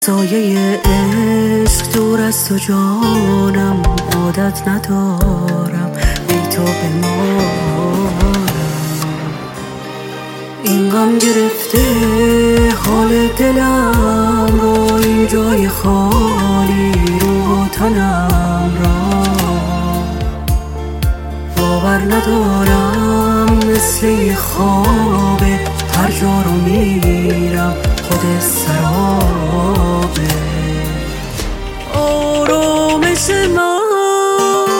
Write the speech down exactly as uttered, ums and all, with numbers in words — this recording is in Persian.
سایه عشق دور از تو جانم، عادت ندارم بی تو بمانم. این غم گرفته حال دلم رو، این جای خالی رو تنم را. باور ندارم مثل یه خوابه، هر جا رو میرم خود سراب